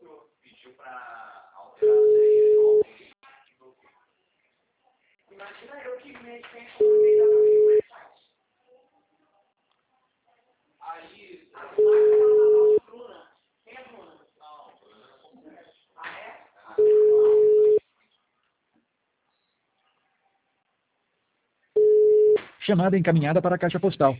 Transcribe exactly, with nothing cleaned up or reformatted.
Imagina eu que me penso no meio da caminho, mas faz. Aí, a Bruna, quem é a Bruna? Não, ah, é? Chamada encaminhada para a caixa postal.